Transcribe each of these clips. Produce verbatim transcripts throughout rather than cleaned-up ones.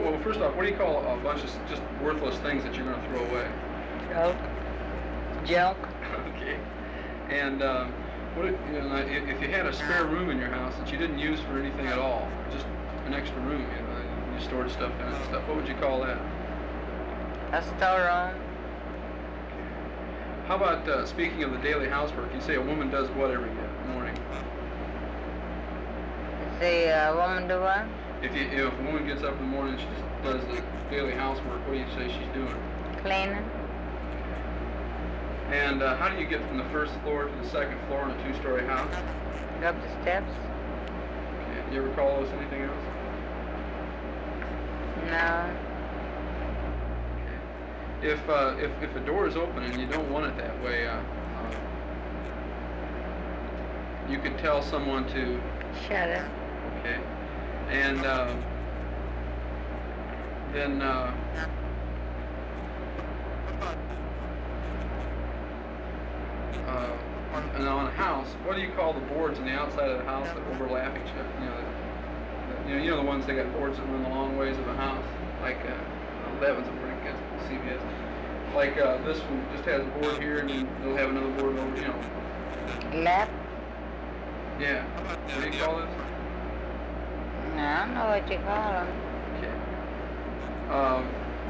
well, first off, what do you call a bunch of just worthless things that you're going to throw away? Junk. Junk. Okay. And um, what if, you know, if you had a spare room in your house that you didn't use for anything at all, just an extra room, you know, you stored stuff in it and stuff, what would you call that? A storeroom. How about, uh, speaking of the daily housework, you say a woman does what every morning? Say a woman do what? If, you, if a woman gets up in the morning and she just does the daily housework, what do you say she's doing? Cleaning. And uh, how do you get from the first floor to the second floor in a two-story house? Go up the steps. Okay. Do you ever call those anything else? No. If, uh, if if a door is open and you don't want it that way, uh, uh, you could tell someone to shut it. Okay, and uh, then uh, uh, on, and on a house, what do you call the boards on the outside of the house that overlap each other? You know, the, you know, you know the ones that got boards that run the long ways of a house, like. Uh, Eleven's a pretty good C B S. Like uh, this one just has a board here, and then they'll have another board over, you know. Lap? Yeah. What do you call this? No, I don't know what you call them. Okay. Um,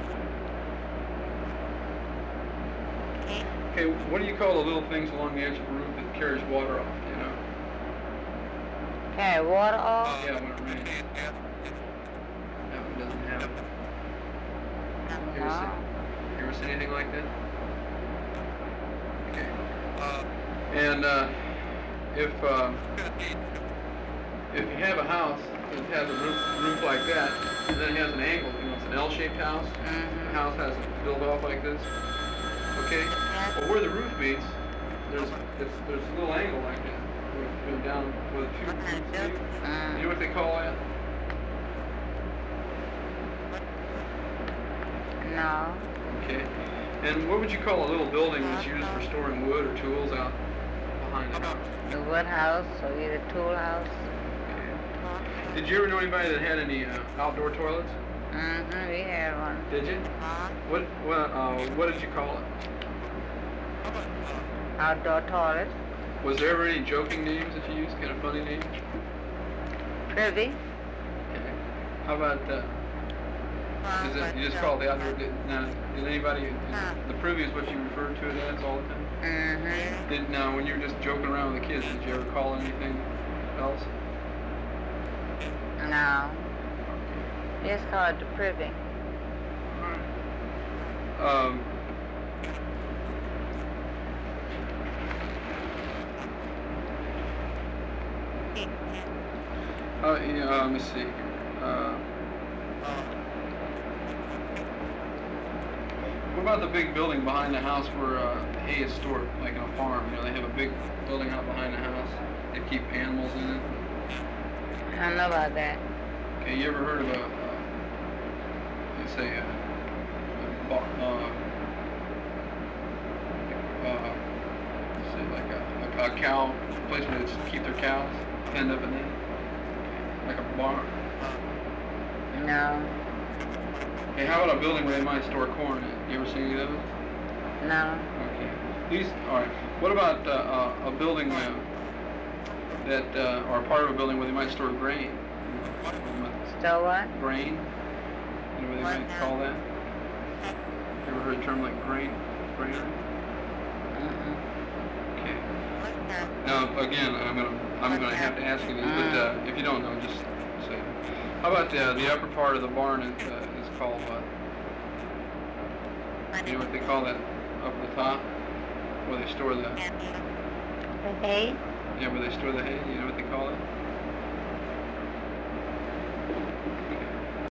okay, what do you call the little things along the edge of the roof that carries water off, you know? Carry water off? Yeah, when it rains. That one doesn't have it. You ever, No. see, you ever see anything like that? Okay. Uh, and uh, if uh, if you have a house that has a roof, roof like that, and then it has an angle, you know, it's an L-shaped house. Mm-hmm. The house has it built off like this. Okay. Well, where the roof meets, there's it's, there's a little angle like that, where it's going down where the two roofs meet. Mm. You know what they call that? No. Okay. And what would you call a little building that's used for storing wood or tools out behind the house? The wood house or either tool house. Okay. Did you ever know anybody that had any uh, outdoor toilets? Mm-hmm, we had one. Did you? What what uh, what did you call it? Outdoor toilet. Was there ever any joking names that you used? Kind of funny names? Privy. Okay. How about uh, is it, you just call it the outdoor? Did, now, did anybody? Is the privy is what you referred to it as all the time. Mm-hmm. Did now when you were just joking around with the kids, did you ever call it anything else? No. Just call it the privy. Um. Uh, yeah, uh, let me see. Uh, what about the big building behind the house where uh, hay is stored, like on a farm? You know, they have a big building out behind the house. They keep animals in it. I don't know about that. Okay, you ever heard of a, uh, you say, a, a bar, uh, uh, let's say like a, a, a cow, place where they just keep their cows penned up in there? Like a barn? No. Hey, how about a building where they might store corn in? You ever seen any of those? No. Okay. These, all right. What about uh, uh, a building uh, that, uh, or a part of a building where they might store grain? Store what? Grain? You know what they might call that? You ever heard a term like grain? Granary? Mm-mm. Okay. Now, again, I'm gonna I'm gonna have to ask you these, but uh, if you don't know, just say it. How about the the upper part of the barn is uh, is called what? You know what they call that up at the top, where they store the The hay? yeah, where they store the hay. You know what they call it?